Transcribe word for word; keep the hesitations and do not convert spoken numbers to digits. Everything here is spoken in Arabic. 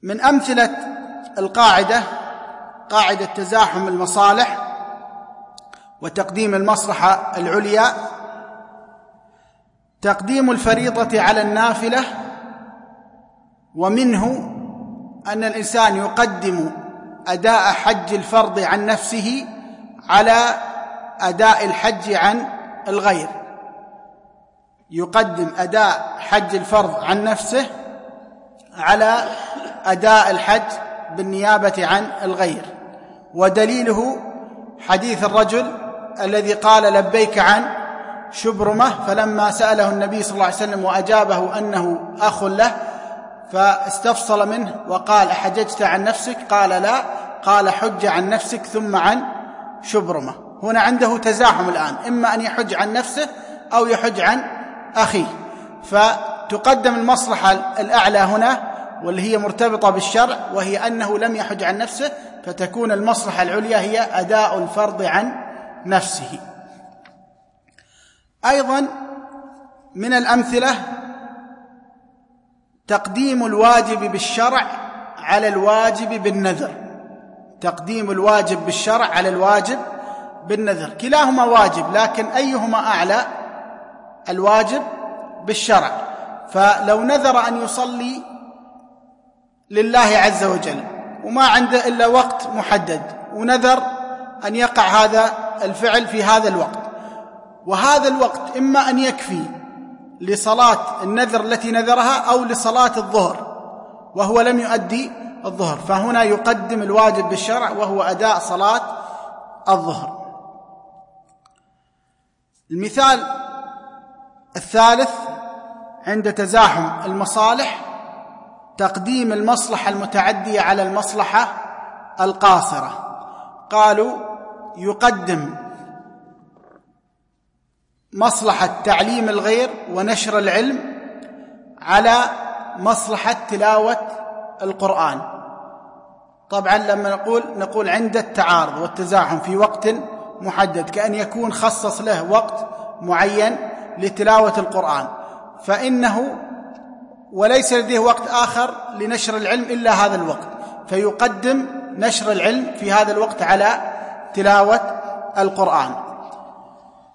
من أمثلة القاعدة قاعدة تزاحم المصالح وتقديم المصلحة العليا، تقديم الفريضة على النافلة، ومنه أن الإنسان يقدم أداء حج الفرض عن نفسه على أداء الحج عن الغير، يقدم أداء حج الفرض عن نفسه على أداء الحج بالنيابة عن الغير. ودليله حديث الرجل الذي قال لبيك عن شبرمة، فلما سأله النبي صلى الله عليه وسلم وأجابه أنه أخ له فاستفصل منه وقال أحججت عن نفسك؟ قال لا، قال حج عن نفسك ثم عن شبرمة. هنا عنده تزاحم الآن، إما أن يحج عن نفسه أو يحج عن أخيه، فتقدم المصلحة الأعلى هنا واللي هي مرتبطة بالشرع، وهي أنه لم يحج عن نفسه، فتكون المصلحة العليا هي أداء الفرض عن نفسه. أيضا من الأمثلة تقديم الواجب بالشرع على الواجب بالنذر، تقديم الواجب بالشرع على الواجب بالنذر، كلاهما واجب لكن أيهما أعلى؟ الواجب بالشرع. فلو نذر أن يصلي لله عز وجل وما عنده إلا وقت محدد، ونذر أن يقع هذا الفعل في هذا الوقت، وهذا الوقت إما أن يكفي لصلاة النذر التي نذرها أو لصلاة الظهر وهو لم يؤدي الظهر، فهنا يقدم الواجب بالشرع وهو أداء صلاة الظهر. المثال الثالث عند تزاحم المصالح تقديم المصلحة المتعدية على المصلحة القاصرة. قالوا يقدم مصلحة تعليم الغير ونشر العلم على مصلحة تلاوة القرآن. طبعا لما نقول نقول عند التعارض والتزاحم في وقت محدد، كأن يكون خصص له وقت معين لتلاوة القرآن، فإنه وليس لديه وقت آخر لنشر العلم إلا هذا الوقت، فيقدم نشر العلم في هذا الوقت على تلاوة القرآن.